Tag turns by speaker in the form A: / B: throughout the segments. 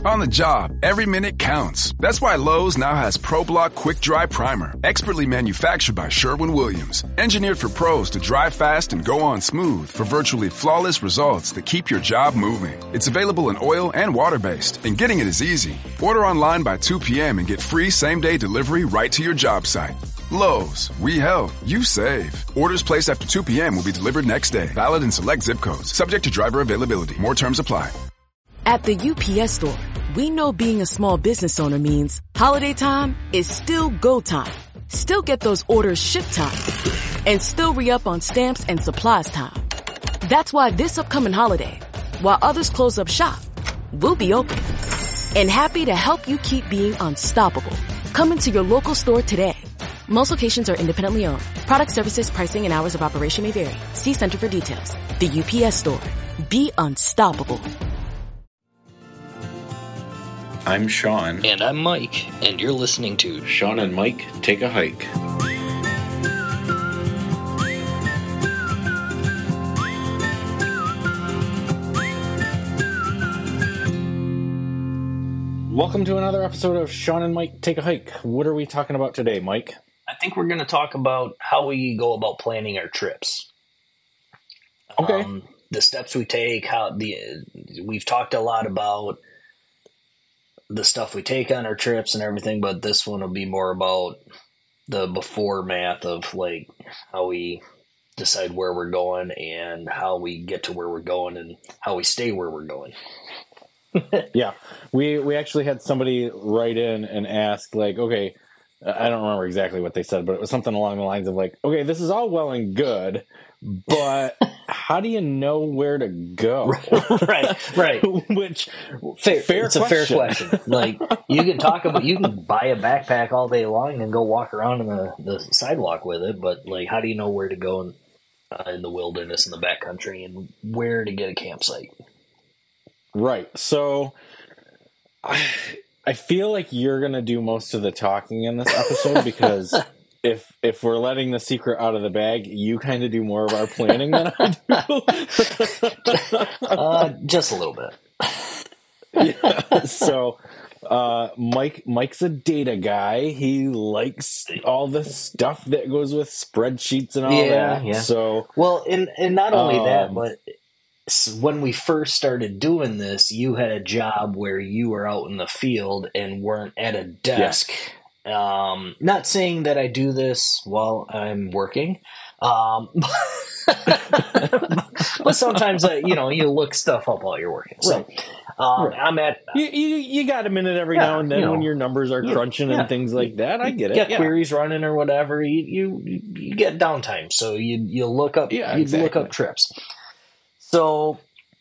A: On the job, every minute counts. That's why Lowe's now has ProBlock Quick Dry Primer, expertly manufactured by Sherwin-Williams. Engineered for pros to dry fast and go on smooth for virtually flawless results that keep your job moving. It's available in oil and water-based, and getting it is easy. Order online by 2 p.m. and get free same-day delivery right to your job site. Lowe's, we help, you save. Orders placed after 2 p.m. will be delivered next day. Valid in select zip codes. Subject to driver availability. More terms apply.
B: At the UPS Store, we know being a small business owner means holiday time is still go time. Still get those orders shipped time. And still re-up on stamps and supplies time. That's why this upcoming holiday, while others close up shop, we'll be open. And happy to help you keep being unstoppable. Come into your local store today. Most locations are independently owned. Product services, pricing, and hours of operation may vary. See Center for details. The UPS Store. Be unstoppable.
C: I'm Sean.
D: And I'm Mike, and you're listening to
C: Sean and Mike Take a Hike. Welcome to another episode of Sean and Mike Take a Hike. What are we talking about today, Mike?
D: I think we're going to talk about how we go about planning our trips.
C: Okay.
D: The steps we take, we've talked a lot about the stuff we take on our trips and everything, but this one will be more about the before math of like how we decide where we're going and how we get to where we're going and how we stay where we're going.
C: Yeah, we actually had somebody write in and ask, like, okay, I don't remember exactly what they said, but it was something along the lines of like, okay, this is all well and good, but how do you know where to go?
D: Right.
C: Which
D: it's a fair question. Like you can buy a backpack all day long and go walk around in the sidewalk with it, but like, how do you know where to go in the wilderness in the backcountry and where to get a campsite?
C: Right. So I feel like you're going to do most of the talking in this episode because if we're letting the secret out of the bag, you kind of do more of our planning than I
D: do. Just a little bit.
C: Yeah. So Mike's a data guy. He likes all the stuff that goes with spreadsheets and all that. Yeah. So
D: and not only that, but when we first started doing this, you had a job where you were out in the field and weren't at a desk. Yeah. Not saying that I do this while I'm working, but sometimes you look stuff up while you're working. So right. I'm at
C: you got a minute every now and then when your numbers are crunching and things like that. I get it.
D: Get queries running or whatever. You get downtime, so you look up look up trips. So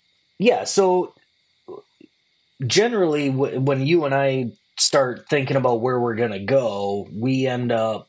D: generally when you and I start thinking about where we're going to go, we end up,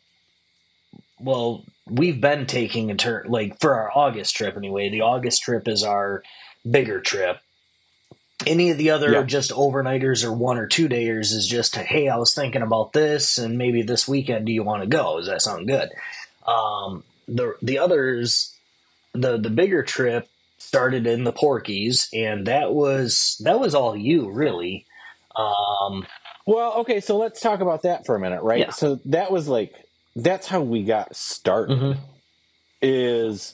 D: we've been taking a turn, like for our August trip anyway. The August trip is our bigger trip. Any of the other just overnighters or 1 or 2 dayers is just, hey, I was thinking about this and maybe this weekend, do you want to go? Does that sound good? The others, the bigger trip, started in the Porkies, and that was all you, really.
C: Okay, so let's talk about that for a minute, right? Yeah. So that was that's how we got started. Mm-hmm. Is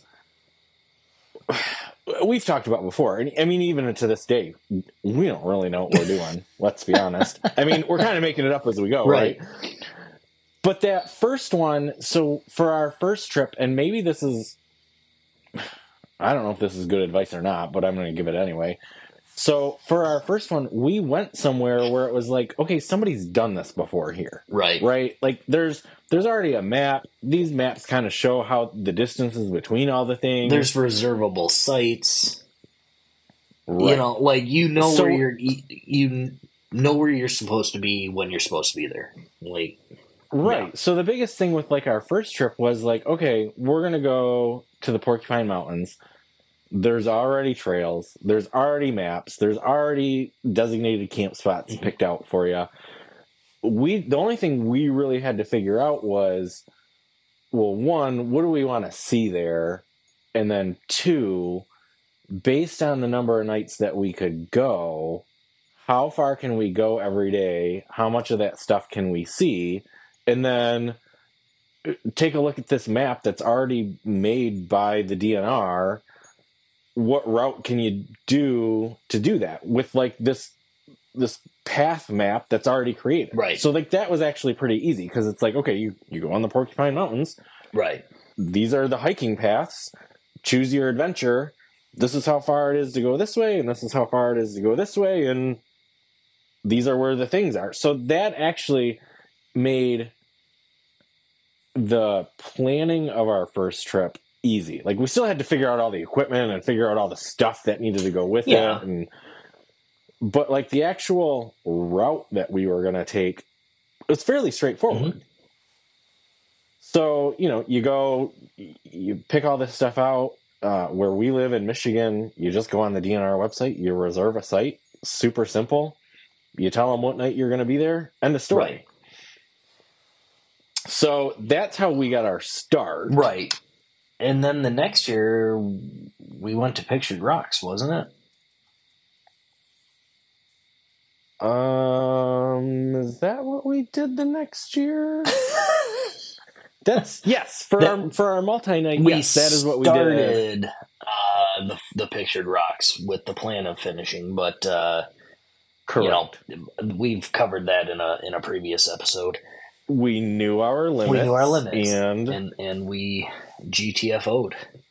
C: we've talked about before, and I mean, even to this day, we don't really know what we're doing. Let's be honest. I mean, we're kind of making it up as we go, right? But that first one, so for our first trip, and maybe this is, I don't know if this is good advice or not, but I'm going to give it anyway. So for our first one, we went somewhere where it was like, okay, somebody's done this before here. Right? Like there's already a map. These maps kind of show how the distances between all the things.
D: There's reservable sites. Right. Where you're supposed to be when you're supposed to be there. Right.
C: Yeah. So the biggest thing with our first trip was okay, we're going to go to the Porcupine Mountains. There's already trails. There's already maps. There's already designated camp spots picked out for you. The only thing we really had to figure out was, one, what do we want to see there? And then two, based on the number of nights that we could go, how far can we go every day? How much of that stuff can we see? And then take a look at this map that's already made by the DNR. What route can you do to do that with like this path map that's already created?
D: Right.
C: So like that was actually pretty easy because it's like, okay, you go on the Porcupine Mountains.
D: Right.
C: These are the hiking paths. Choose your adventure. This is how far it is to go this way, and this is how far it is to go this way, and these are where the things are. So that actually made the planning of our first trip easy. Like, we still had to figure out all the equipment and figure out all the stuff that needed to go with it. But like the actual route that we were going to take was fairly straightforward. Mm-hmm. So, you pick all this stuff out. Where we live in Michigan, you just go on the DNR website, you reserve a site, super simple. You tell them what night you're going to be there, end of story. Right. So that's how we got our start.
D: Right. And then the next year, we went to Pictured Rocks, wasn't it?
C: Is that what we did the next year? That's for our multi-night. Yes, that is what we did.
D: The Pictured Rocks with the plan of finishing, but
C: correct.
D: We've covered that in a previous episode.
C: We knew our limits,
D: and we GTFO'd.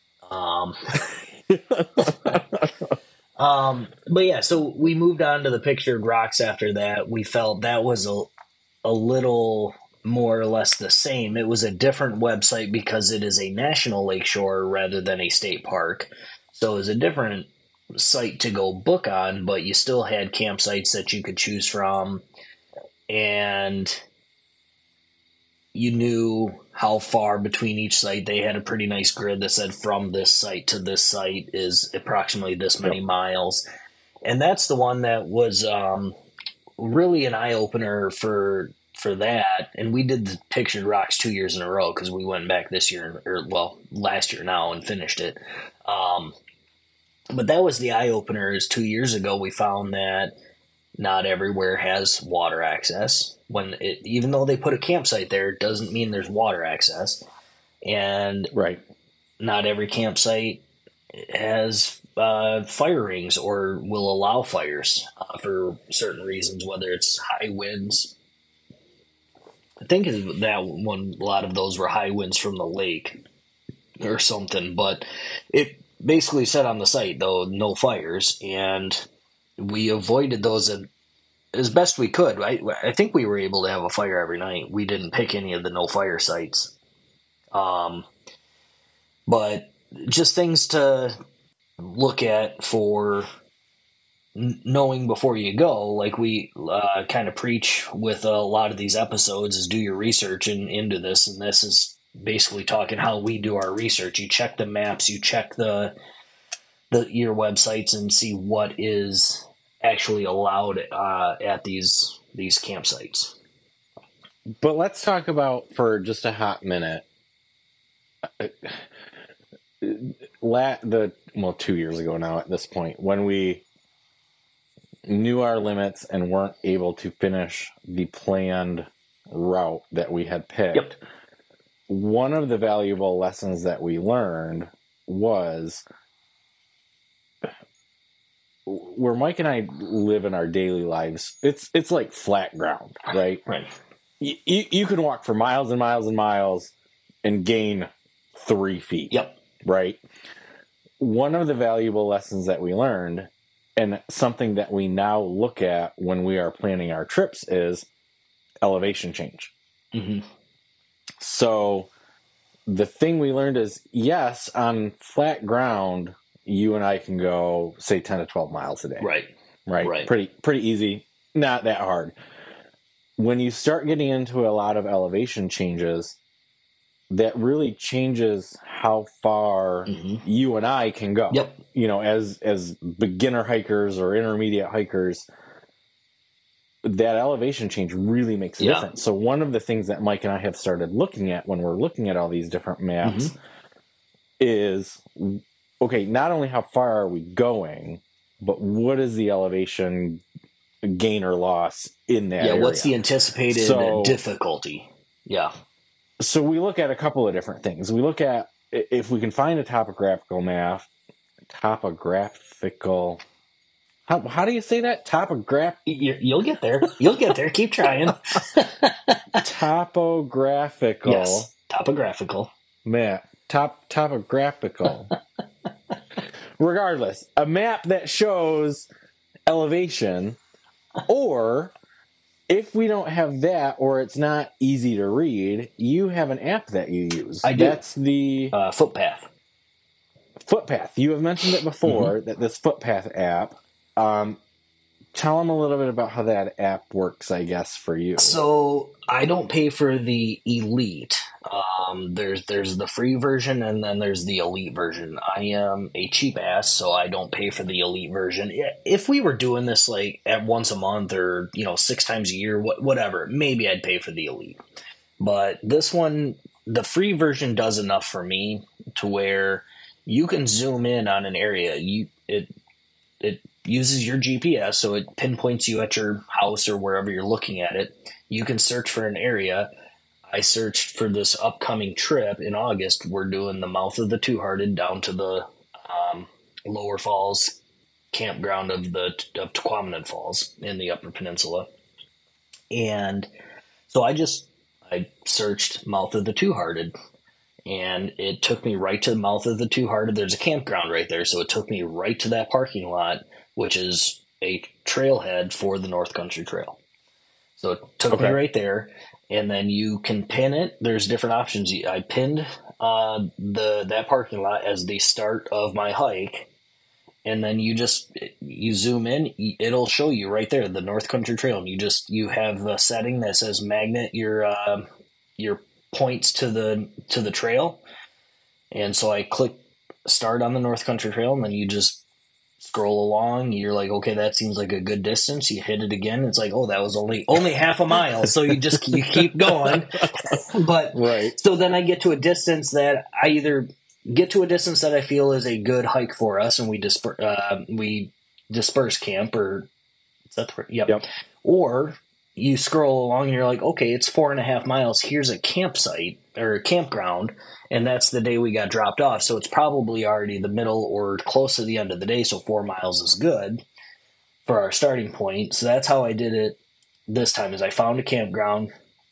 D: But yeah, so we moved on to the Pictured Rocks after that. We felt that was a little more or less the same. It was a different website because it is a national lakeshore rather than a state park. So it was a different site to go book on, but you still had campsites that you could choose from. And you knew how far between each site. They had a pretty nice grid that said from this site to this site is approximately this many miles. And that's the one that was really an eye-opener for that. And we did the Pictured Rocks 2 years in a row because we went back this year, last year now, and finished it. But that was the eye-opener. Is 2 years ago we found that not everywhere has water access. Even though they put a campsite there, it doesn't mean there's water access. And
C: right,
D: not every campsite has fire rings or will allow fires for certain reasons, whether it's high winds. I think that one, a lot of those were high winds from the lake or something, but it basically said on the site, though, no fires, and we avoided those as best we could. Right? I think we were able to have a fire every night. We didn't pick any of the no fire sites. But just things to look at for knowing before you go, like we kind of preach with a lot of these episodes, is do your research into this. And this is basically talking how we do our research. You check the maps, you check your websites and see what is actually allowed at these campsites.
C: But let's talk about, for just a hot minute, 2 years ago now at this point, when we knew our limits and weren't able to finish the planned route that we had picked. Yep. One of the valuable lessons that we learned was where Mike and I live in our daily lives, it's like flat ground, right?
D: Right.
C: You can walk for miles and miles and miles and gain 3 feet.
D: Yep.
C: Right. One of the valuable lessons that we learned, and something that we now look at when we are planning our trips, is elevation change.
D: Mm-hmm.
C: So the thing we learned is, yes, on flat ground, you and I can go, say, 10 to 12 miles a day.
D: Right.
C: Pretty easy. Not that hard. When you start getting into a lot of elevation changes, that really changes how far you and I can go.
D: Yep.
C: As beginner hikers or intermediate hikers, that elevation change really makes a difference. So one of the things that Mike and I have started looking at when we're looking at all these different maps is, okay, not only how far are we going, but what is the elevation gain or loss in that area.
D: What's the anticipated difficulty? Yeah.
C: So we look at a couple of different things. We look at if we can find a topographical map. Topographical. How do you say that?
D: You'll get there. You'll get there. Keep trying.
C: Topographical.
D: Yes. Topographical.
C: Map. Topographical. Regardless, a map that shows elevation, or if we don't have that, or it's not easy to read, you have an app that you use.
D: I do.
C: That's the
D: Footpath.
C: Footpath. You have mentioned it before, that this Footpath app. Tell them a little bit about how that app works, I guess, for you.
D: So I don't pay for the Elite. There's the free version, and then there's the Elite version. I am a cheap ass, so I don't pay for the Elite version. If we were doing this like at once a month or 6 times a year, whatever, maybe I'd pay for the Elite. But this one, the free version does enough for me to where you can zoom in on an area. It uses your GPS, so it pinpoints you at your house or wherever you're looking at it. You can search for an area. I searched for this upcoming trip in August. We're doing the mouth of the Two Hearted down to the Lower Falls campground of Tequamanet Falls in the Upper Peninsula. And so I searched mouth of the Two Hearted, and it took me right to the mouth of the Two Hearted. There's a campground right there, so it took me right to that parking lot, which is a trailhead for the North Country Trail. So it took me right there, and then you can pin it. There's different options. I pinned that parking lot as the start of my hike, and then you zoom in. It'll show you right there the North Country Trail, and you have a setting that says magnet your points to the trail, and so I click start on the North Country Trail, and then you just scroll along. You're like, okay, that seems like a good distance. You hit it again. It's like, oh, that was only half a mile. So you keep going. But
C: right.
D: So then I get to a distance that I either get to a distance that I feel is a good hike for us, and we disperse camp, or is that the, yep. Or you scroll along and you're like, okay, it's 4.5 miles. Here's a campsite or a campground. And that's the day we got dropped off. So it's probably already the middle or close to the end of the day. So 4 miles is good for our starting point. So that's how I did it this time, is I found a campground,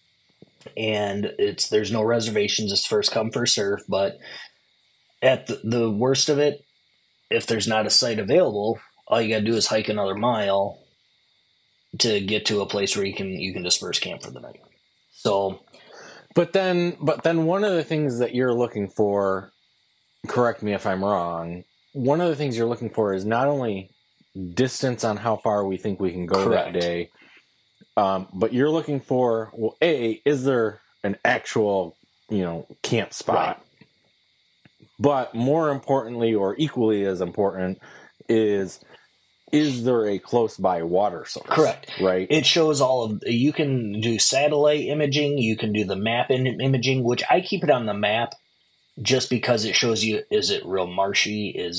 D: and there's no reservations. It's first come, first serve. But at the worst of it, if there's not a site available, all you got to do is hike another mile to get to a place where you can disperse camp for the night. So,
C: but then one of the things that you're looking for, correct me if I'm wrong, one of the things you're looking for is not only distance on how far we think we can go that day, but you're looking for, well, is there an actual, camp spot? Right. But more importantly, or equally as important, is there a close by water source? Correct. Right.
D: It shows you can do satellite imaging, you can do the map imaging, which I keep it on the map just because it shows you, is it real marshy? Is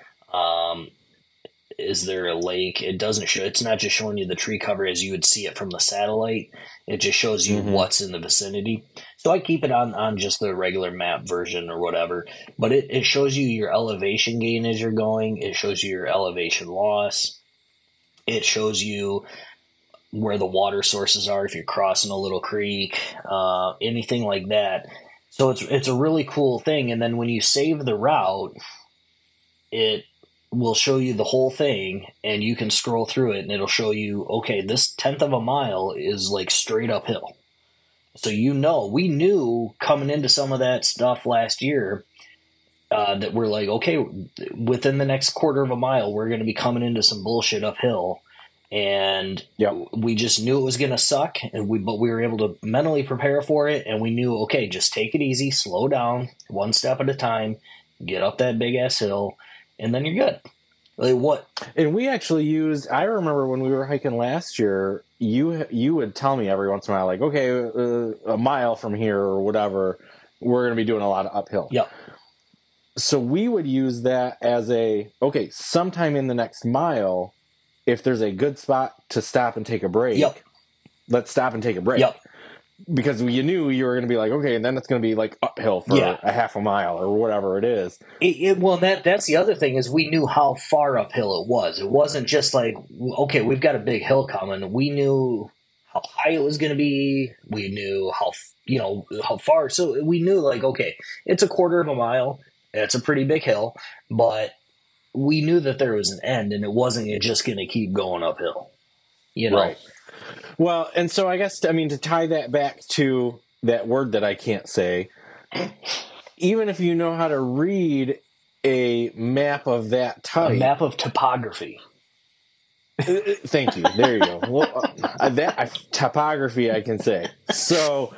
D: there a lake? It doesn't show, it's not just showing you the tree cover as you would see it from the satellite. It just shows you what's in the vicinity. So I keep it on just the regular map version or whatever, but it shows you your elevation gain as you're going. It shows you your elevation loss. It shows you where the water sources are if you're crossing a little creek, anything like that. So it's a really cool thing. And then when you save the route, it will show you the whole thing, and you can scroll through it, and it'll show you, okay, this 1/10 of a mile is like straight uphill. So we knew coming into some of that stuff last year that we're like, okay, within the next 1/4 of a mile, we're going to be coming into some bullshit uphill. And we just knew it was going to suck, but we were able to mentally prepare for it, and we knew, okay, just take it easy, slow down, one step at a time, get up that big-ass hill, and then you're good. Like what?
C: And we actually I remember when we were hiking last year, you would tell me every once in a while, like, okay, a mile from here or whatever, we're going to be doing a lot of uphill.
D: Yeah.
C: So we would use that as sometime in the next mile, if there's a good spot to stop and take a break, let's stop and take a break. Because you knew you were going to be like, okay, and then it's going to be like uphill for a half a mile or whatever it is.
D: Well, that's the other thing is we knew how far uphill it was. It wasn't just like, okay, we've got a big hill coming. We knew how high it was going to be. We knew how far. So we knew like, okay, it's a quarter of a mile. It's a pretty big hill, but we knew that there was an end and it wasn't just going to keep going uphill. Right.
C: Well, and so I guess, to tie that back to that word that I can't say, even if you know how to read a map of that type.
D: A map of topography.
C: Thank you. There you go. Well, topography I can say. So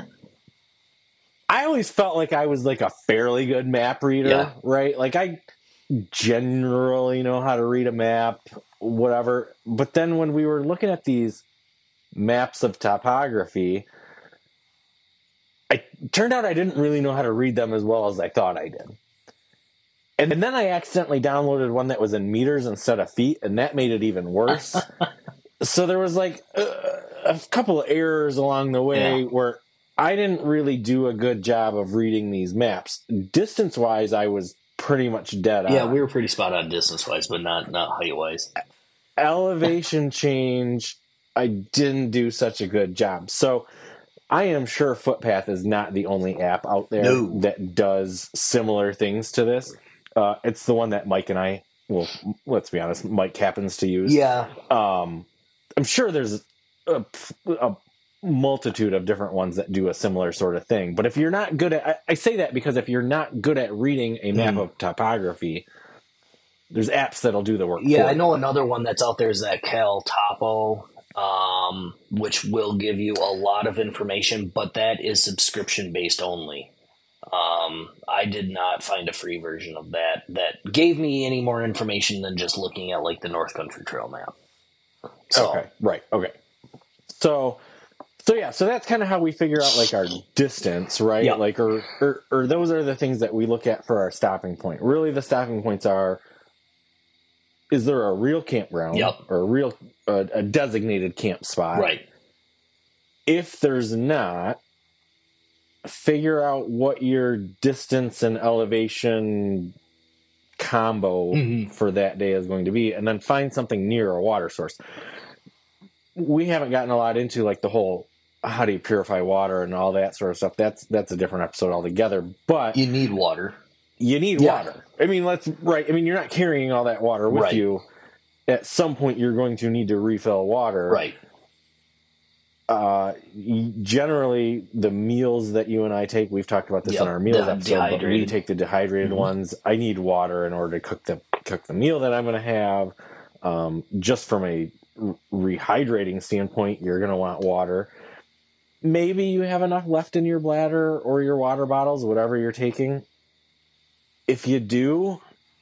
C: I always felt like I was like a fairly good map reader, right? Like I generally know how to read a map, whatever. But then when we were looking at these maps of topography, turned out I didn't really know how to read them as well as I thought I did. And then I accidentally downloaded one that was in meters instead of feet, and that made it even worse. So there was like a couple of errors along the way where I didn't really do a good job of reading these maps. Distance-wise, I was pretty much dead on.
D: Yeah, we were pretty spot on distance-wise, but not height-wise.
C: Elevation change, I didn't do such a good job. So I am sure Footpath is not the only app out there that does similar things to this. It's the one that Mike and I, well, let's be honest, Mike happens to use.
D: Yeah.
C: I'm sure there's a multitude of different ones that do a similar sort of thing. But if you're not good at, I say that because if you're not good at reading a map of topography, there's apps that'll do the work.
D: Yeah, I know another one that's out there is that CalTopo, which will give you a lot of information, but that is subscription based only. I did not find a free version of that gave me any more information than just looking at like the North Country Trail map. So.
C: Okay, right. Okay. So that's kind of how we figure out like our distance, right?
D: Yep.
C: Like, or those are the things that we look at for our stopping point. Really, the stopping points are: is there a real campground or a real a designated camp spot?
D: Right.
C: If there's not, figure out what your distance and elevation combo for that day is going to be, and then find something near a water source. We haven't gotten a lot into like the whole how do you purify water and all that sort of stuff. That's a different episode altogether. But
D: you need water.
C: You need water. I mean, you're not carrying all that water with you. At some point, you're going to need to refill water.
D: Right.
C: Generally, the meals that you and I take, we've talked about this in our meals episode, but we take the dehydrated ones. I need water in order to cook the meal that I'm going to have. Just from a rehydrating standpoint, you're going to want water. Maybe you have enough left in your bladder or your water bottles, whatever you're taking. If you do,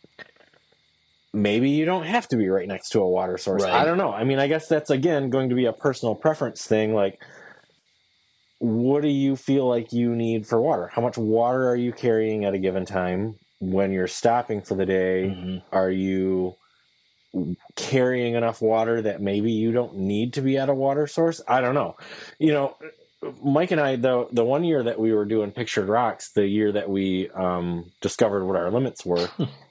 C: maybe you don't have to be right next to a water source. Right. I don't know. I mean, I guess that's, again, going to be a personal preference thing. Like, what do you feel like you need for water? How much water are you carrying at a given time? When you're stopping for the day, are you carrying enough water that maybe you don't need to be at a water source? I don't know. You know, Mike and I, the 1 year that we were doing Pictured Rocks, the year that we discovered what our limits were,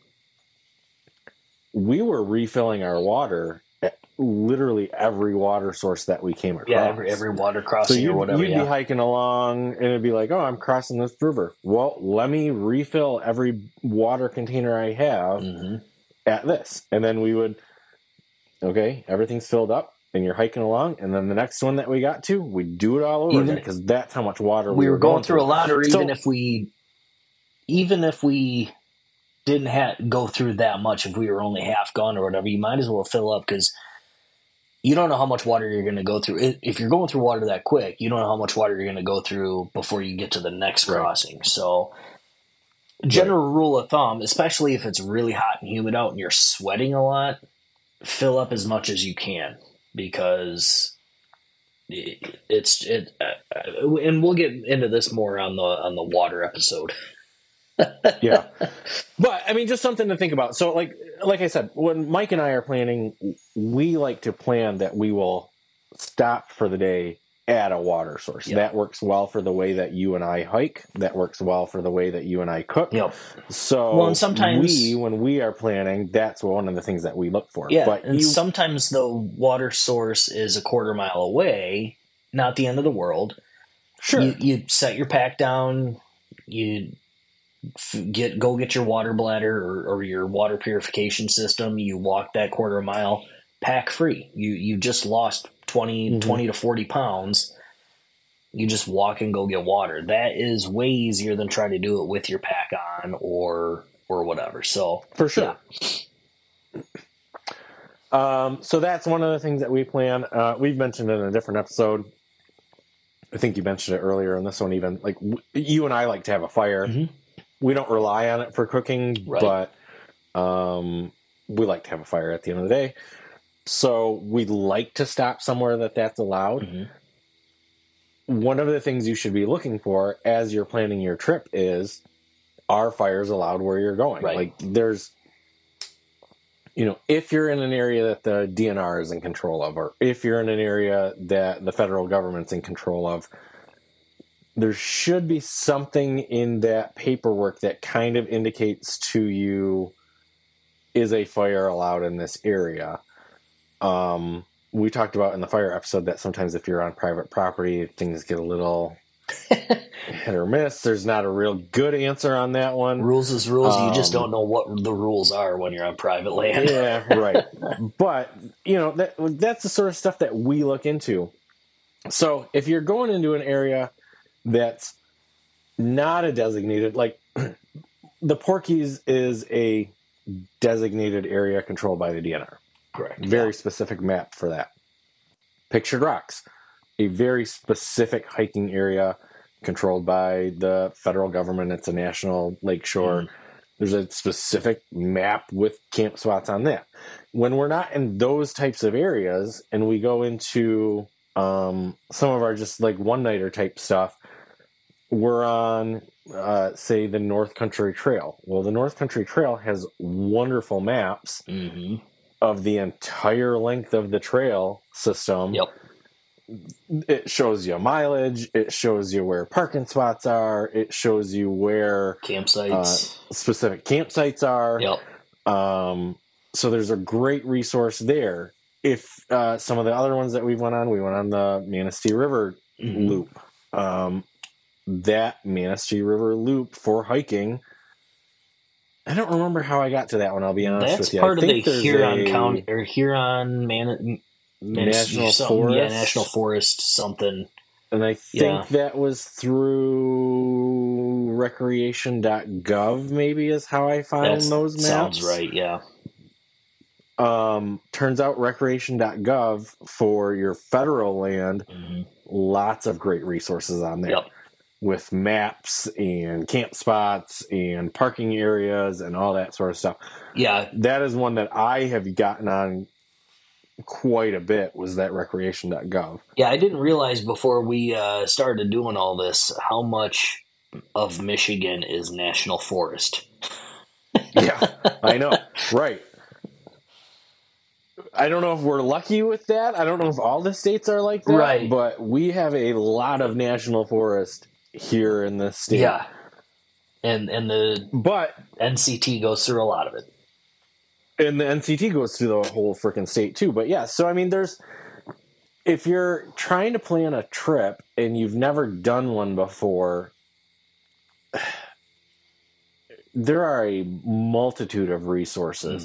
C: we were refilling our water at literally every water source that we came across.
D: Yeah, every water crossing or whatever.
C: You'd be hiking along, and it'd be like, oh, I'm crossing this river. Well, let me refill every water container I have at this. And then we would, okay, everything's filled up, and you're hiking along, and then the next one that we got to, we'd do it all over again, because that's how much water we were going
D: through a lot. Or even if we didn't go through that much, if we were only half gone or whatever, you might as well fill up, because you don't know how much water you're going to go through. If you're going through water that quick, you don't know how much water you're going to go through before you get to the next crossing. So general rule of thumb, especially if it's really hot and humid out and you're sweating a lot, fill up as much as you can, because and we'll get into this more on the water episode.
C: Yeah. But I mean, just something to think about. So like I said, when Mike and I are planning, we like to plan that we will stop for the day at a water source. Yep. That works well for the way that you and I hike. That works well for the way that you and I cook.
D: Yep.
C: So
D: well, and sometimes
C: when we are planning, that's one of the things that we look for.
D: Yeah, but sometimes the water source is a quarter mile away, not the end of the world.
C: Sure.
D: You set your pack down, you go get your water bladder or your water purification system, you walk that quarter mile pack free. You just lost 20 to 40 pounds. You just walk and go get water. That is way easier than trying to do it with your pack on or whatever. So
C: for sure. Yeah. So that's one of the things that we plan. We've mentioned it in a different episode. I think you mentioned it earlier in this one even. Like you and I like to have a fire. Mm-hmm. We don't rely on it for cooking, right. But we like to have a fire at the end of the day. So we like to stop somewhere that's allowed. Mm-hmm. One of the things you should be looking for as you're planning your trip is, are fires allowed where you're going?
D: Right.
C: Like there's, if you're in an area that the DNR is in control of, or if you're in an area that the federal government's in control of, there should be something in that paperwork that kind of indicates to you, is a fire allowed in this area? We talked about in the fire episode that sometimes if you're on private property, things get a little hit or miss. There's not a real good answer on that one.
D: Rules is rules. You just don't know what the rules are when you're on private land.
C: Yeah, right. But, that's the sort of stuff that we look into. So if you're going into an area that's not a designated, like the Porkies is a designated area controlled by the DNR.
D: Correct.
C: Very specific map for that. Pictured Rocks, a very specific hiking area controlled by the federal government. It's a national lakeshore. Mm-hmm. There's a specific map with camp spots on that. When we're not in those types of areas and we go into some of our just like one-nighter type stuff, we're on, say, the North Country Trail. Well, the North Country Trail has wonderful maps of the entire length of the trail system.
D: Yep.
C: It shows you mileage. It shows you where parking spots are. It shows you where
D: campsites,
C: specific campsites are.
D: Yep.
C: So there's a great resource there. If some of the other ones that we went on the Manistee River Loop. That Manistee River Loop for hiking, I don't remember how I got to that one. I'll be honest with you.
D: That's part of the Huron County or Huron
C: National Forest.
D: Yeah, National Forest something.
C: And I think that was through recreation.gov, maybe, is how I found those maps.
D: Sounds right, yeah.
C: Turns out recreation.gov for your federal land, lots of great resources on there.
D: Yep.
C: With maps and camp spots and parking areas and all that sort of stuff.
D: Yeah.
C: That is one that I have gotten on quite a bit, was that recreation.gov.
D: Yeah, I didn't realize before we started doing all this how much of Michigan is national forest.
C: Yeah, I know. Right. I don't know if we're lucky with that. I don't know if all the states are like that.
D: Right.
C: But we have a lot of national forest here in this state.
D: Yeah. And the NCT goes through a lot of it.
C: And the NCT goes through the whole freaking state too. But yeah, so I mean, if you're trying to plan a trip and you've never done one before, there are a multitude of resources.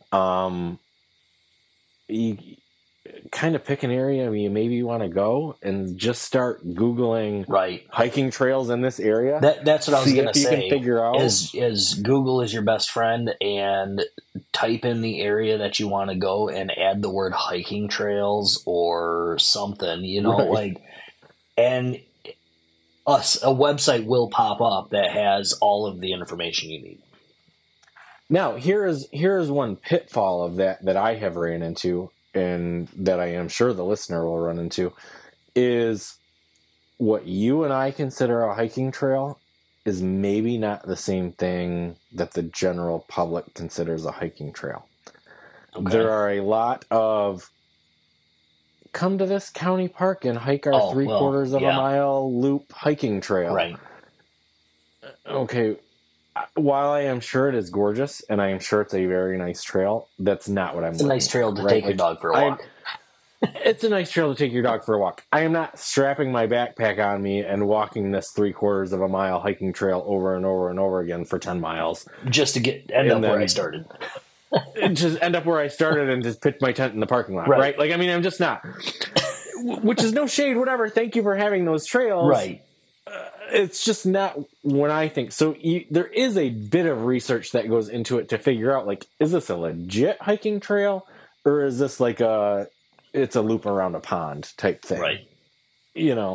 C: You kind of pick an area maybe you want to go and just start Googling hiking trails in this area.
D: That's what I was going to say.
C: You can figure out
D: is Google is your best friend, and type in the area that you want to go and add the word hiking trails or something, and a website will pop up that has all of the information you need.
C: Now, here is one pitfall of that I have ran into, and that I am sure the listener will run into, is what you and I consider a hiking trail is maybe not the same thing that the general public considers a hiking trail. Okay. There are a lot of come to this county park and hike our 3/4 of a mile loop hiking trail.
D: Right.
C: Okay. While I am sure it is gorgeous and I am sure it's a very nice trail, that's not what I'm
D: It's a nice trail to take your dog for a walk.
C: It's a nice trail to take your dog for a walk. I am not strapping my backpack on me and walking this 3/4 of a mile hiking trail over and over and over again for 10 miles.
D: Just to end up where I started.
C: Just end up where I started and just pitch my tent in the parking lot, right? Like, I mean, I'm just not. Which is no shade, whatever. Thank you for having those trails.
D: Right.
C: It's just not when I think. So there is a bit of research that goes into it to figure out, like, is this a legit hiking trail? Or is this like it's a loop around a pond type thing?
D: Right.
C: You know?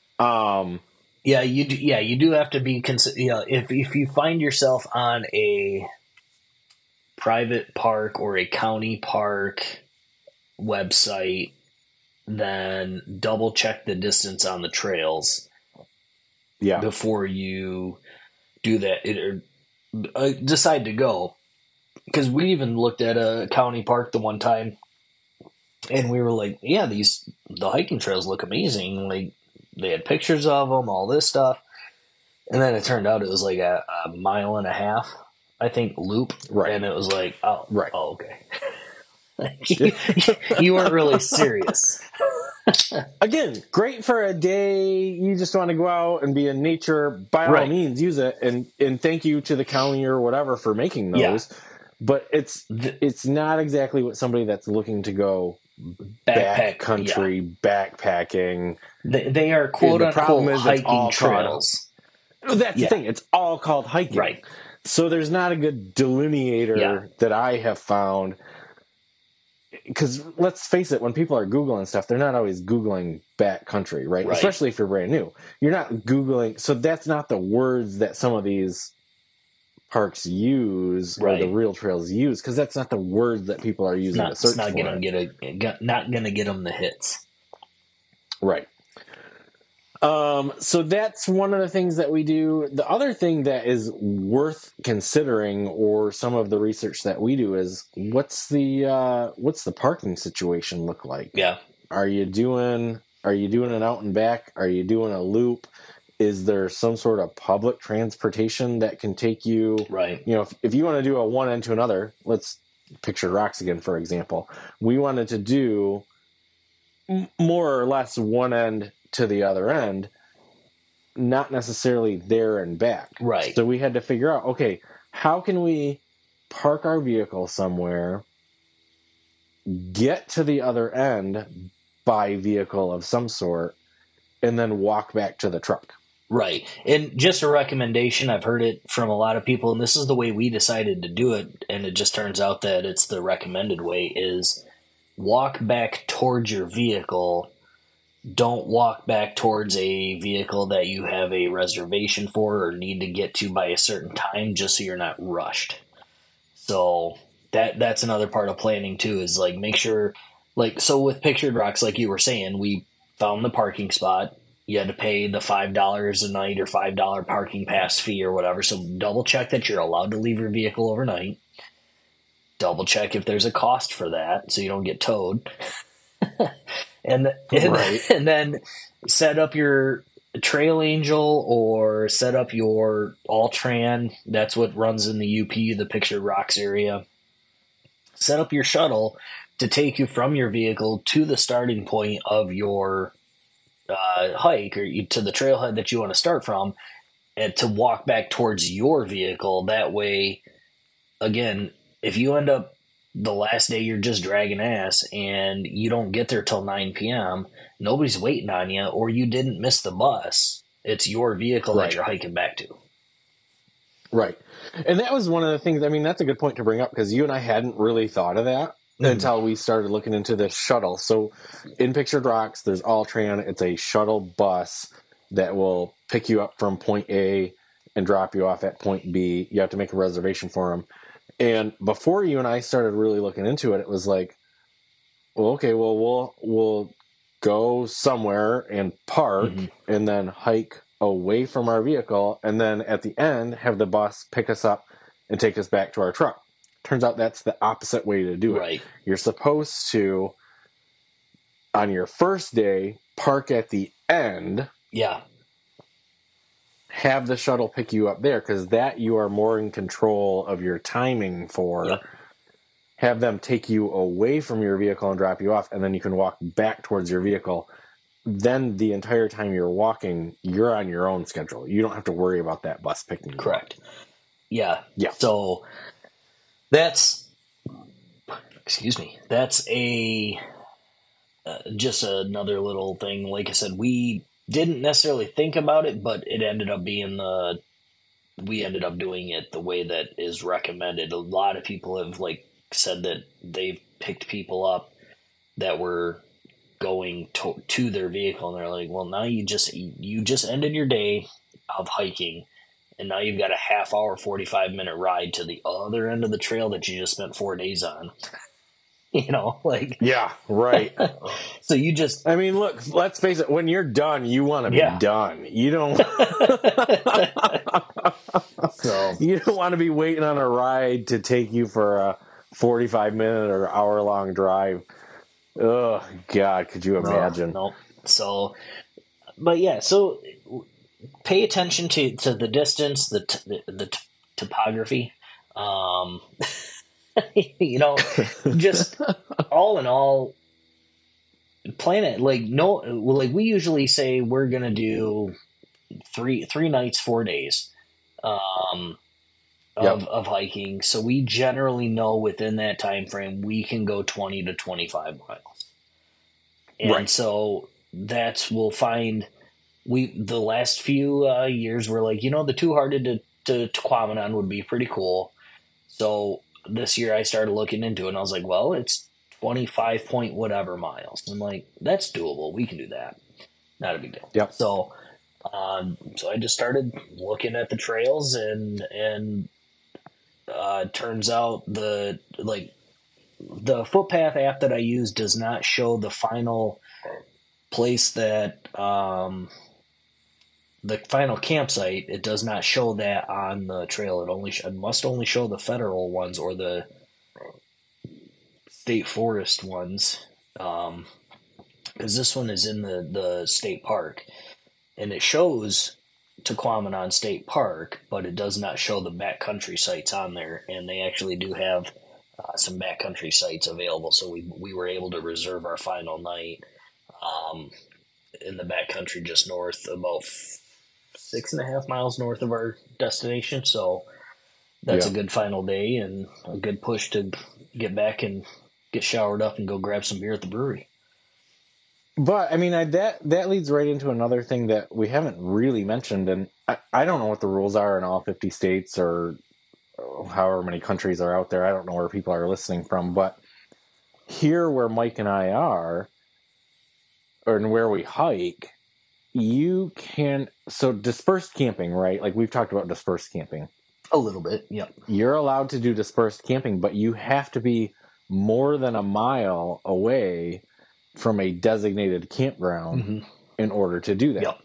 D: You do have to be if you find yourself on a private park or a county park website, then double check the distance on the trails before you do that or decide to go. Because we even looked at a county park the one time and we were like, yeah, the hiking trails look amazing. Like, they had pictures of them, all this stuff. And then it turned out it was like a 1.5 mile, I think, loop.
C: Right.
D: And it was like, oh,
C: right.
D: Oh, okay. You weren't really serious.
C: Again, great for a day. You just want to go out and be in nature. By all means, use it. And thank you to the county or whatever for making those. Yeah. But it's not exactly what somebody that's looking to go backcountry, backpacking.
D: They are quote-unquote hiking trails.
C: That's the thing. It's all called hiking.
D: Right.
C: So there's not a good delineator that I have found. Because let's face it, when people are Googling stuff, they're not always Googling backcountry, right? Especially if you're brand new. You're not Googling. So that's not the words that some of these parks use or the real trails use, because that's not the words that people are using to search for.
D: Not going to get them the hits.
C: Right. So that's one of the things that we do. The other thing that is worth considering, or some of the research that we do, is what's the parking situation look like?
D: Yeah.
C: Are you doing an out and back? Are you doing a loop? Is there some sort of public transportation that can take you?
D: Right.
C: You know, if you want to do a one end to another, let's picture Rocks again, for example. We wanted to do more or less one end to the other end, not necessarily there and back.
D: Right.
C: So we had to figure out, okay, how can we park our vehicle somewhere, get to the other end by vehicle of some sort, and then walk back to the truck.
D: Right. And just a recommendation, I've heard it from a lot of people, and this is the way we decided to do it, and it just turns out that it's the recommended way, is walk back towards your vehicle. Don't walk back towards a vehicle that you have a reservation for or need to get to by a certain time, just so you're not rushed. So that's another part of planning too, is like make sure, like, so with Pictured Rocks, like you were saying, we found the parking spot. You had to pay the $5 a night or $5 parking pass fee or whatever. So double check that you're allowed to leave your vehicle overnight. Double check if there's a cost for that so you don't get towed. And then set up your Trail Angel or set up your Alltran. That's what runs in the UP, the Pictured Rocks area. Set up your shuttle to take you from your vehicle to the starting point of your hike, or to the trailhead that you want to start from, and to walk back towards your vehicle. That way, again, if you end up the last day you're just dragging ass and you don't get there till 9 p.m., nobody's waiting on you, or you didn't miss the bus. It's your vehicle that you're hiking back to.
C: Right. And that was one of the things, I mean, that's a good point to bring up, because you and I hadn't really thought of that until we started looking into this shuttle. So in Pictured Rocks, there's Alltran. It's a shuttle bus that will pick you up from point A and drop you off at point B. You have to make a reservation for them. And before you and I started really looking into it, it was like, well, okay, well, we'll go somewhere and park and then hike away from our vehicle, and then at the end have the bus pick us up and take us back to our truck. Turns out that's the opposite way to do it.
D: Right.
C: You're supposed to, on your first day, park at the end.
D: Yeah.
C: Have the shuttle pick you up there, because that you are more in control of your timing for.
D: Yep.
C: Have them take you away from your vehicle and drop you off, and then you can walk back towards your vehicle. Then the entire time you're walking, you're on your own schedule. You don't have to worry about that bus picking you up.
D: Correct. Yeah.
C: Yeah.
D: So that's a just another little thing. Like I said, we didn't necessarily think about it, but it ended up being we ended up doing it the way that is recommended. A lot of people have said that they've picked people up that were going to their vehicle, and they're like, well, now you just ended your day of hiking, and now you've got a half hour, 45-minute ride to the other end of the trail that you just spent 4 days on.
C: Yeah, right.
D: So you just,
C: I mean, look, let's face it, when you're done, you want to be done. You don't you don't want to be waiting on a ride to take you for a 45-minute or hour-long drive. Oh, God, could you imagine?
D: No. So, but yeah, so pay attention to the distance, the topography. Just all in all, plan it. We usually say we're going to do three nights, 4 days. Of hiking, so we generally know within that time frame we can go 20 to 25 miles, and
C: right.
D: So we'll find the last few years we're like, the Two Hearted to Tequamanon would be pretty cool. So this year I started looking into it, and I was like, well, it's 25 point whatever miles. I'm like, that's doable. We can do that. Not a big deal.
C: Yep.
D: So I just started looking at the trails, and turns out the Footpath app that I use does not show the final place that the final campsite. It does not show that on the trail. It must only show the federal ones or the state forest ones, because this one is in the state park, and it shows Tequamanon State Park, but it does not show the backcountry sites on there, and they actually do have some backcountry sites available, so we were able to reserve our final night in the backcountry just north, about 6.5 miles north of our destination, so that's a good final day and a good push to get back and get showered up and go grab some beer at the brewery.
C: But I mean, that leads right into another thing that we haven't really mentioned, and I don't know what the rules are in all 50 states or however many countries are out there. I don't know where people are listening from, but here where Mike and I are, or where we hike, so dispersed camping, right? Like we've talked about dispersed camping.
D: A little bit, yep.
C: You're allowed to do dispersed camping, but you have to be more than a mile away from a designated campground in order to do that.
D: Yep.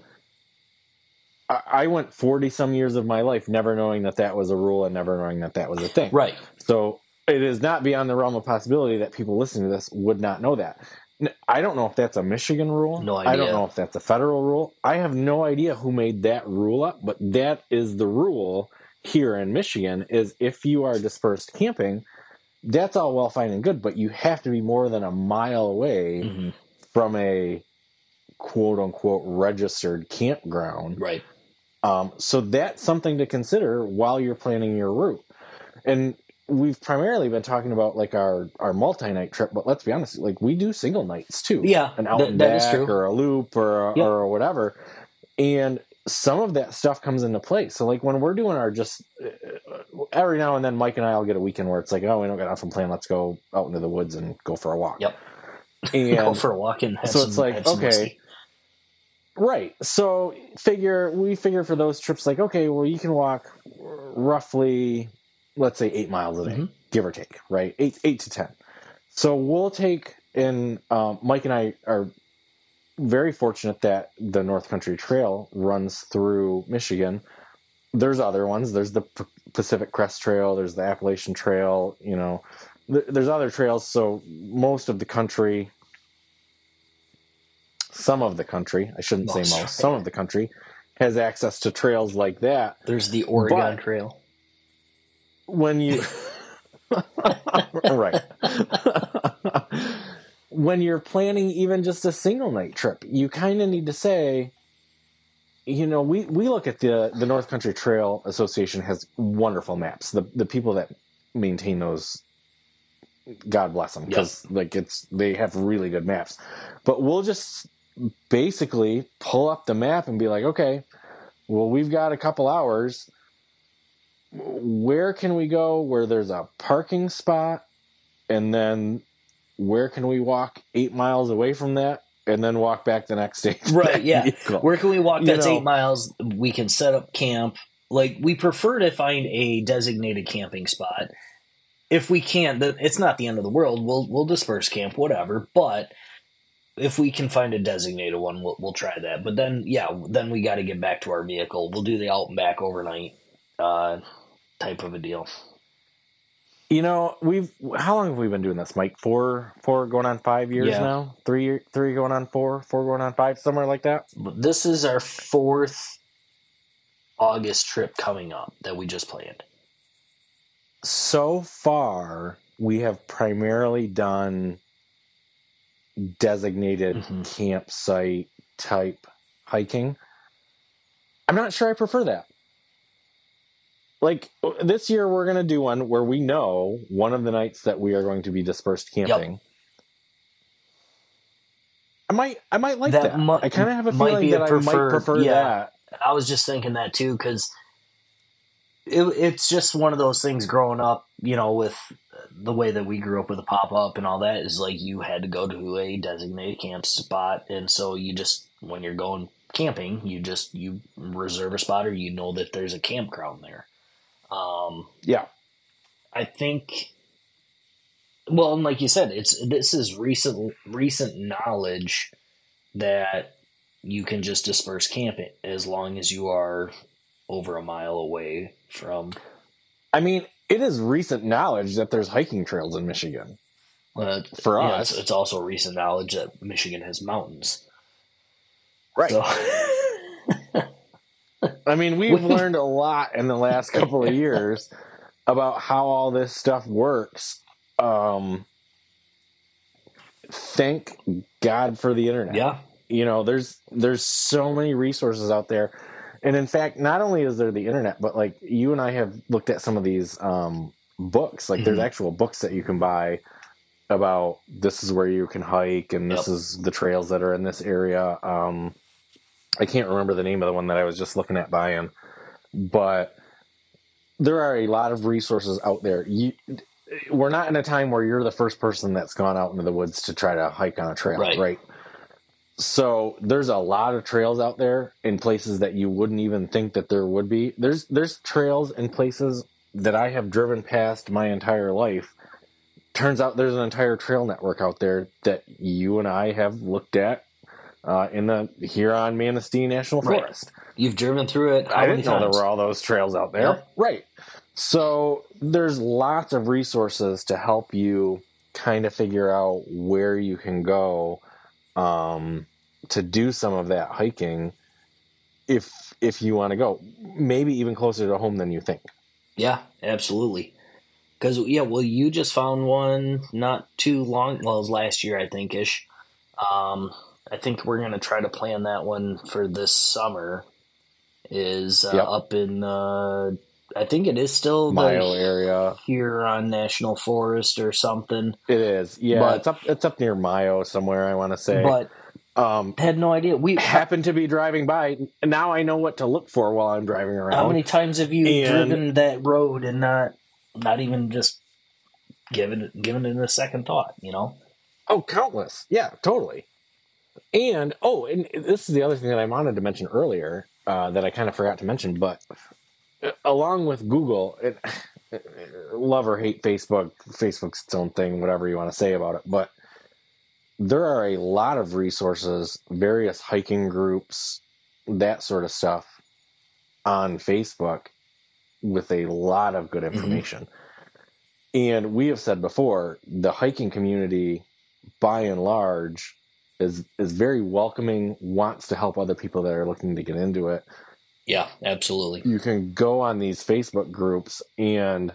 C: I went 40 some years of my life never knowing that was a rule and never knowing that was a thing.
D: Right.
C: So it is not beyond the realm of possibility that people listening to this would not know that. I don't know if that's a Michigan rule.
D: No idea.
C: I don't know if that's a federal rule. I have no idea who made that rule up, but that is the rule here in Michigan, is if you are dispersed camping, that's all well, fine, and good, but you have to be more than a mile away from a quote-unquote registered campground.
D: Right.
C: So that's something to consider while you're planning your route. And we've primarily been talking about like our multi-night trip, but let's be honest, like we do single nights too.
D: Yeah,
C: an out and back or a loop or whatever. And some of that stuff comes into play. So like when we're doing our every now and then Mike and I will get a weekend where it's like, oh, we don't got nothing planned. Let's go out into the woods and go for a walk.
D: Yep.
C: And
D: go for a walk and have
C: so it's like, okay.
D: Whiskey.
C: Right. So we figure for those trips, like, okay, well, you can walk roughly, let's say 8 miles a day, give or take, right? 8 to 10. So we'll take, and Mike and I are very fortunate that the North Country Trail runs through Michigan. There's other ones. There's the Pacific Crest Trail. There's the Appalachian Trail. You know, there's other trails. So most of the country, some of the country, I shouldn't say most, some of the country has access to trails like that.
D: There's the Oregon Trail.
C: When you... right. When you're planning even just a single night trip, you kind of need to say, you know, we look at the North Country Trail Association has wonderful maps. The people that maintain those, God bless them, because they have really good maps. But we'll just basically pull up the map and be like, okay, well, we've got a couple hours. Where can we go where there's a parking spot? And then where can we walk 8 miles away from that and then walk back the next day?
D: Right, yeah. Vehicle? Where can we walk that's 8 miles? We can set up camp. Like, we prefer to find a designated camping spot. If we can't, it's not the end of the world. We'll disperse camp, whatever. But if we can find a designated one, we'll try that. But then, then we got to get back to our vehicle. We'll do the out and back overnight type of a deal.
C: You know, how long have we been doing this, Mike? 4 going on 5 years now? 3 going on 4 going on 5, somewhere like that?
D: This is our 4th August trip coming up that we just planned.
C: So far, we have primarily done designated campsite type hiking. I'm not sure I prefer that. Like, this year we're going to do one where we know one of the nights that we are going to be dispersed camping. Yep. I might like that. I kind of have a feeling that I might prefer that.
D: I was just thinking that too, because it's just one of those things growing up, you know, with the way that we grew up with a pop-up and all that, is like you had to go to a designated camp spot. And so you just, when you're going camping, you reserve a spot, or you know that there's a campground there. I think, well, and like you said, this is recent knowledge that you can just disperse camp it as long as you are over a mile away from.
C: I mean, it is recent knowledge that there's hiking trails in Michigan. For us,
D: it's also recent knowledge that Michigan has mountains.
C: Right. So. I mean, we've learned a lot in the last couple of years about how all this stuff works. Thank God for the internet.
D: Yeah.
C: You know, there's so many resources out there. And in fact, not only is there the internet, but like you and I have looked at some of these books. Like there's actual books that you can buy about this is where you can hike and this is the trails that are in this area. I can't remember the name of the one that I was just looking at buying, but there are a lot of resources out there. We're not in a time where you're the first person that's gone out into the woods to try to hike on a trail, right? So there's a lot of trails out there in places that you wouldn't even think that there would be. There's trails in places that I have driven past my entire life. Turns out there's an entire trail network out there that you and I have looked at in the Huron Manistee National Forest.
D: You've driven through it.
C: I didn't know there were all those trails out there. Yep. Right. So there's lots of resources to help you kind of figure out where you can go to do some of that hiking if you want to go. Maybe even closer to home than you think.
D: Yeah, absolutely. Because, you just found one not too long. Well, it was last year, I think-ish. I think we're going to try to plan that one for this summer. Is up in, I think it is still
C: Mayo area,
D: Huron National Forest or something.
C: It is, yeah. But, it's up near Mayo somewhere, I want to say.
D: But had no idea. We
C: happened to be driving by. Now I know what to look for while I'm driving around.
D: How many times have you driven that road and not even just given it a second thought? You know?
C: Oh, countless. Yeah, totally. And this is the other thing that I wanted to mention earlier that I kind of forgot to mention, but along with Google, love or hate Facebook, Facebook's its own thing, whatever you want to say about it, but there are a lot of resources, various hiking groups, that sort of stuff on Facebook with a lot of good information. And we have said before, the hiking community, by and large, is very welcoming, wants to help other people that are looking to get into it.
D: Yeah, absolutely.
C: You can go on these Facebook groups, and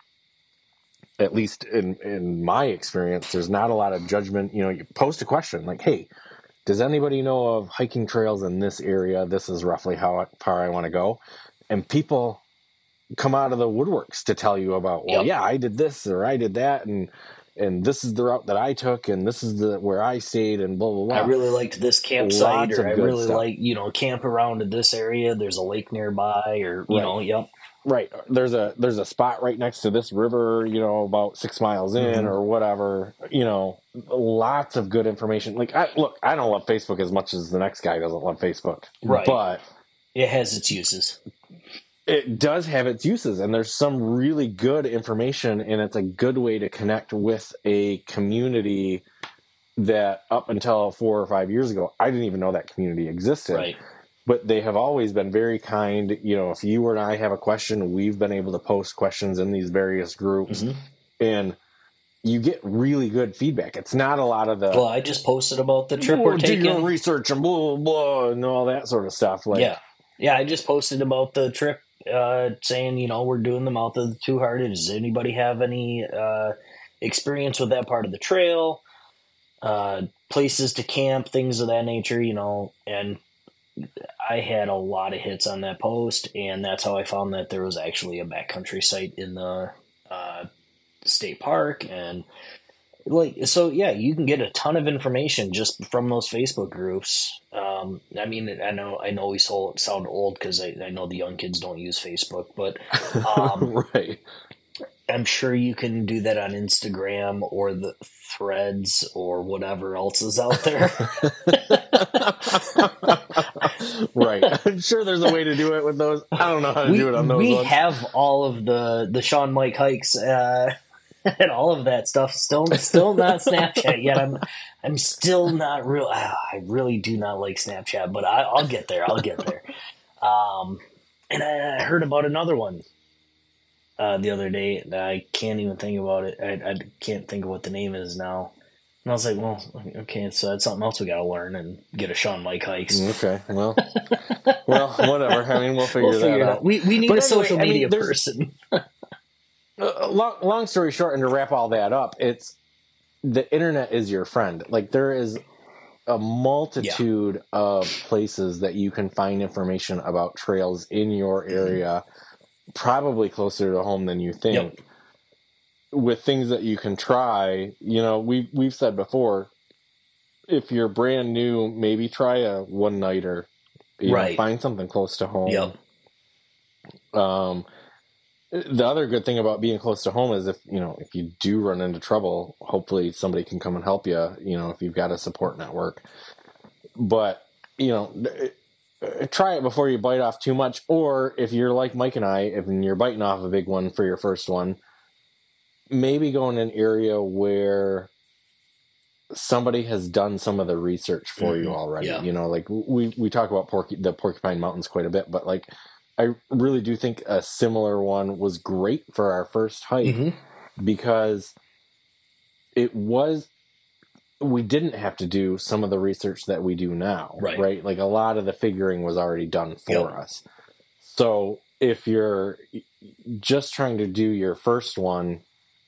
C: at least in my experience, there's not a lot of judgment. You know, you post a question like, hey, does anybody know of hiking trails in this area? This is roughly how far I want to go. And people come out of the woodworks to tell you about, well, yeah, I did this or I did that, and this is the route that I took, and this is where I stayed, and blah, blah, blah.
D: I really liked this campsite, or I really like, camp around in this area. There's a lake nearby, or, you know,
C: Right. There's a spot right next to this river, about 6 miles in or whatever, lots of good information. Like, I don't love Facebook as much as the next guy doesn't love Facebook.
D: Right.
C: But
D: it has its uses.
C: It does have its uses, and there's some really good information, and it's a good way to connect with a community that up until 4 or 5 years ago, I didn't even know that community existed.
D: Right.
C: But they have always been very kind. If you or I have a question, we've been able to post questions in these various groups, and you get really good feedback. It's not a lot of the...
D: Well, I just posted about the trip we're taking.
C: Do your research and blah, blah, blah, and all that sort of stuff.
D: Yeah, I just posted about the trip, saying, we're doing the Mouth of the Two Hearted. Does anybody have any experience with that part of the trail? Places to camp, things of that nature, and I had a lot of hits on that post, and that's how I found that there was actually a backcountry site in the state park. And you can get a ton of information just from those Facebook groups. I know we sound old because I know the young kids don't use Facebook, but
C: right.
D: I'm sure you can do that on Instagram or the Threads or whatever else is out there.
C: Right. I'm sure there's a way to do it with those. I don't know how to do it on those ones.
D: We have all of the Sean Mike hikes and all of that stuff. Still not Snapchat yet. I'm still not real. I really do not like Snapchat, but I'll get there. And I heard about another one the other day. I can't even think about it. I can't think of what the name is now. And I was like, well, okay, so that's something else we got to learn and get a Sean Mike hikes.
C: Okay, well, whatever. I mean, we'll figure that out.
D: We need a social media person.
C: Long story short, and to wrap all that up, it's the internet is your friend. Like, there is a multitude of places that you can find information about trails in your area, probably closer to home than you think. Yep. With things that you can try, we've said before, if you're brand new, maybe try a one-nighter. Find something close to home.
D: Yep.
C: The other good thing about being close to home is if you do run into trouble, hopefully somebody can come and help you, if you've got a support network. But, try it before you bite off too much. Or if you're like Mike and I, if you're biting off a big one for your first one, maybe go in an area where somebody has done some of the research for you already.
D: Yeah.
C: Like we talk about the Porcupine Mountains quite a bit, but like, I really do think a similar one was great for our first hike because we didn't have to do some of the research that we do now, right? Like, a lot of the figuring was already done for us. So if you're just trying to do your first one,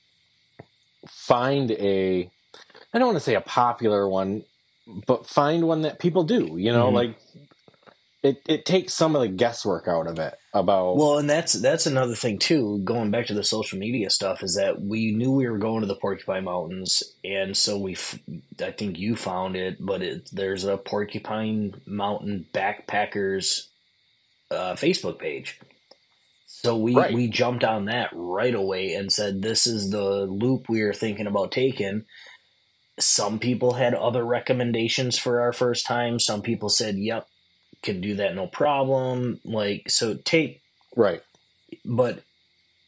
C: find I don't want to say a popular one, but find one that people do, like it takes some of the guesswork out of it about.
D: Well, and that's another thing too, going back to the social media stuff, is that we knew we were going to the Porcupine Mountains. And so I think you found it, but there's a Porcupine Mountain Backpackers Facebook page. So we jumped on that right away and said, this is the loop we are thinking about taking. Some people had other recommendations for our first time. Some people said, yep, can do that, no problem. Like, so take.
C: Right.
D: But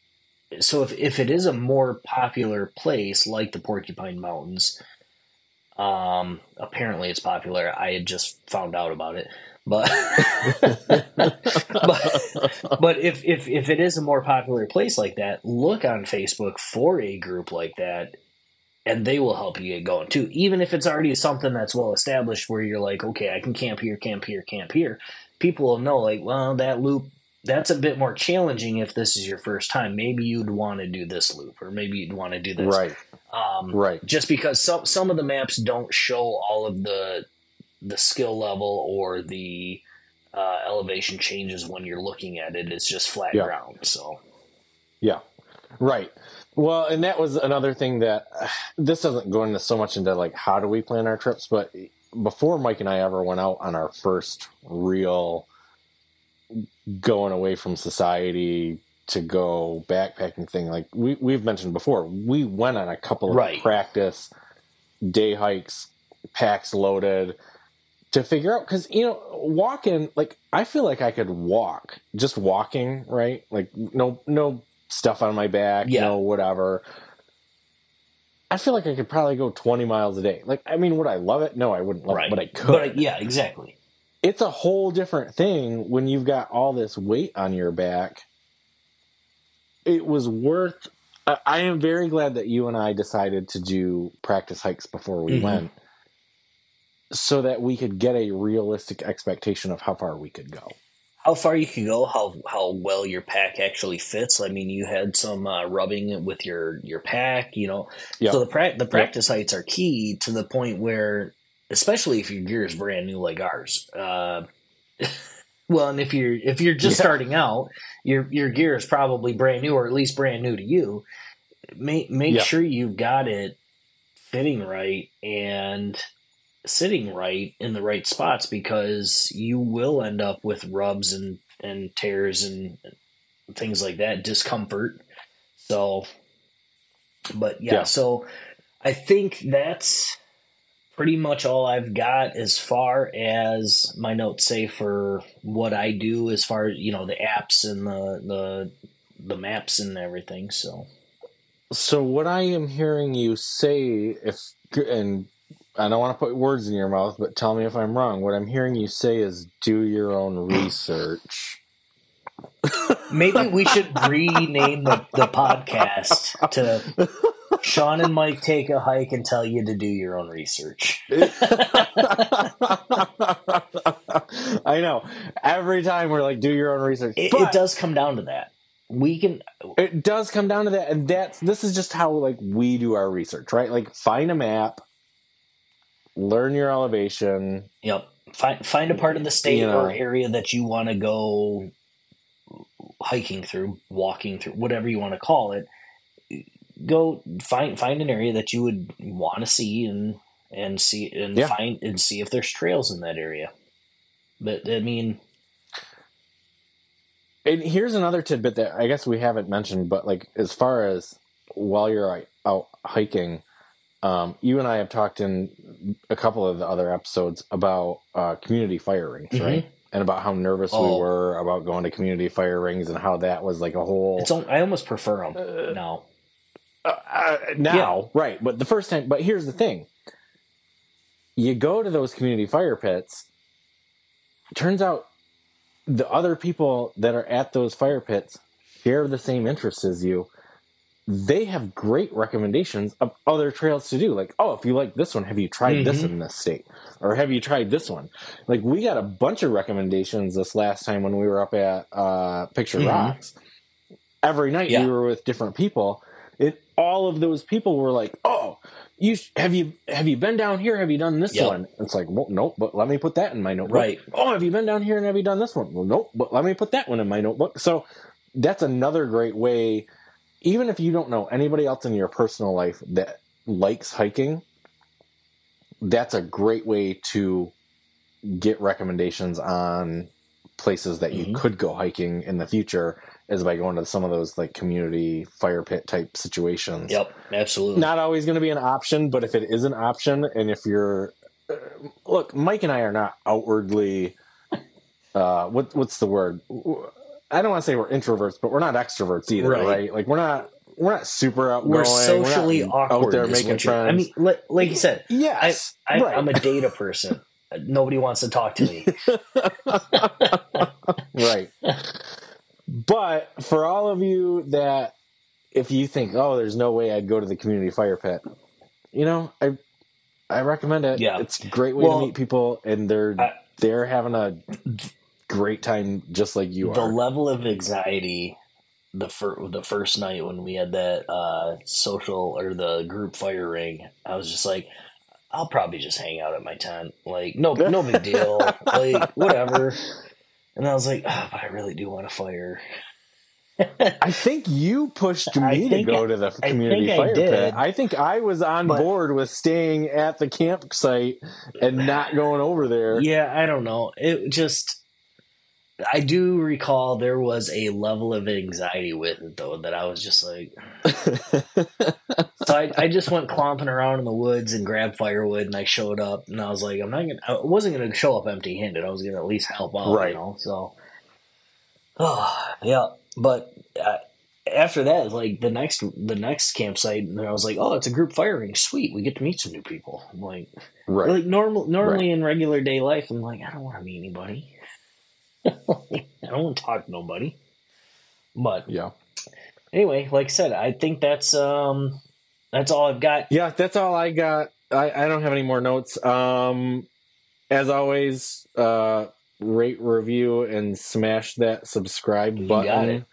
D: so if it is a more popular place like the Porcupine Mountains, Apparently it's popular. I had just found out about it. But but if it is a more popular place like that, look on Facebook for a group like that, and they will help you get going too. Even if it's already something that's well established where you're like, okay, I can camp here, camp here, camp here. People will know, like, well, that loop, that's a bit more challenging if this is your first time. Maybe you'd want to do this loop, or maybe you'd want to do this.
C: Right. Right.
D: Just because some of the maps don't show all of the skill level or the elevation changes when you're looking at it. It's just flat ground. So.
C: Yeah. Right. Well, and that was another thing that this doesn't go into so much into like how do we plan our trips, but before Mike and I ever went out on our first real going away from society to go backpacking thing, like we've mentioned before, we went on a couple of practice day hikes, packs loaded, to figure out, because walking, like I feel like I could walk, just walking, right? Like no stuff on my back, no whatever. I feel like I could probably go 20 miles a day. Like, I mean, would I love it? No, I wouldn't love it, but I could.
D: Yeah, exactly.
C: It's a whole different thing when you've got all this weight on your back. It was worth. I am very glad that you and I decided to do practice hikes before we went, so that we could get a realistic expectation of how far we could go.
D: How far you can go, how well your pack actually fits. I mean, you had some rubbing with your pack, So the practice heights are key to the point where, especially if your gear is brand new like ours. Well, and if you're just starting out, your gear is probably brand new, or at least brand new to you. Make sure you've got it fitting right and sitting right in the right spots, because you will end up with rubs and tears and things like that, discomfort. So, but so I think that's pretty much all I've got as far as my notes say for what I do as far as, the apps and the maps and everything. So
C: what I am hearing you say, and I don't want to put words in your mouth, but tell me if I'm wrong. What I'm hearing you say is do your own research.
D: Maybe we should rename the podcast to Sean and Mike Take a Hike and Tell You to Do Your Own Research.
C: I know. Every time we're like, do your own research.
D: It does come down to that.
C: It does come down to that. And this is just how like we do our research, right? Like find a map. Learn your elevation.
D: Yep. Find a part of the state or area that you want to go hiking through, walking through, whatever you want to call it. Go find an area that you would want to see and see and see if there's trails in that area. But I mean,
C: and here's another tidbit that I guess we haven't mentioned, but like as far as while you're out hiking. You and I have talked in a couple of the other episodes about community fire rings, right? And about how nervous we were about going to community fire rings and how that was like a whole...
D: I almost prefer them now.
C: Right. But the first time... But here's the thing. You go to those community fire pits, turns out the other people that are at those fire pits share the same interests as you. They have great recommendations of other trails to do. Like, if you like this one, have you tried this in this state? Or have you tried this one? Like, we got a bunch of recommendations this last time when we were up at Picture Rocks. Every night we were with different people. All of those people were like, have you been down here? Have you done this one? It's like, well, nope, but let me put that in my notebook.
D: Right.
C: Have you been down here and have you done this one? Well, nope, but let me put that one in my notebook. So that's another great way. Even if you don't know anybody else in your personal life that likes hiking, that's a great way to get recommendations on places that you could go hiking in the future, is by going to some of those like community fire pit type situations.
D: Yep, absolutely.
C: Not always going to be an option, but if it is an option, and if you're... look, Mike and I are not outwardly... what's the word? I don't want to say we're introverts, but we're not extroverts either, right? Like we're not super outgoing.
D: We're socially awkward.
C: Out there making friends.
D: I mean, like you said,
C: yes,
D: I'm a data person. Nobody wants to talk to me.
C: Right. But for all of you that, if you think, oh, there's no way I'd go to the community fire pit, I recommend it.
D: Yeah.
C: It's a great way to meet people, and they're having a great time just like you are.
D: The level of anxiety the first night when we had that social or the group fire ring, I was just like, I'll probably just hang out at my tent. Like, no big deal. Like, whatever. And I was like, but I really do want to fire.
C: I think you pushed me to go to the community fire pit. I think I was on board with staying at the campsite and not going over there.
D: Yeah, I don't know. It just... I do recall there was a level of anxiety with it, though, that I was just like... So I just went clomping around in the woods and grabbed firewood, and I showed up, and I was like, I wasn't going to show up empty-handed. I was going to at least help out,
C: right.
D: So, yeah. But after that, like, the next campsite, and I was like, oh, it's a group firing. Sweet, we get to meet some new people. I'm like,
C: right.
D: Like normally in regular day life, I'm like, I don't want to meet anybody. I don't want to talk to nobody. But
C: yeah.
D: Anyway, like I said, I think that's all I've got.
C: Yeah, that's all I got. I don't have any more notes. As always, rate, review, and smash that subscribe button.
D: Got it.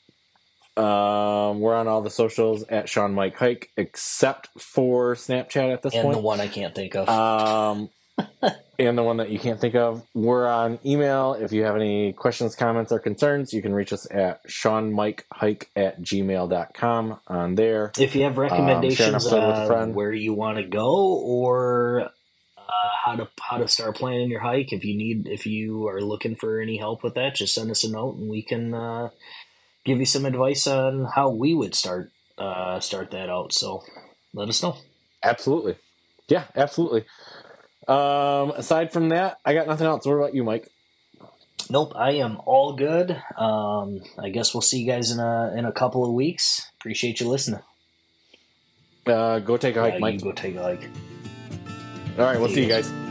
C: We're on all the socials at Sean Mike Hike, except for Snapchat at this point.
D: And the one I can't think of.
C: And the one that you can't think of. We're on email. If you have any questions, comments, or concerns, you can reach us at seanmikehike@gmail.com on there.
D: If you have recommendations on where you want to go or how to start planning your hike, if you are looking for any help with that, just send us a note and we can give you some advice on how we would start that out. So let us know.
C: Absolutely. Yeah, absolutely. Aside from that, I got nothing else. What about you, Mike?
D: Nope, I am all good. I guess we'll see you guys in a couple of weeks. Appreciate you listening.
C: Go take a hike, Mike.
D: You go take a hike.
C: All right, we'll see you guys.